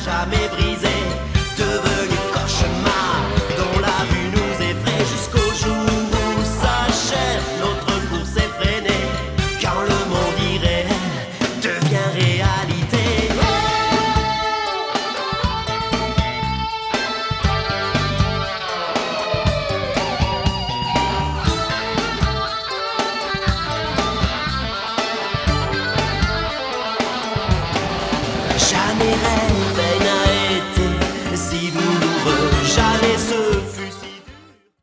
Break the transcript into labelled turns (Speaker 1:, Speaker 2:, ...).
Speaker 1: jamais brisé, devenu cauchemar dont la vue nous effraie jusqu'au jour où s'achève notre course effrénée, quand le monde irréel devient réalité. Jamais rêve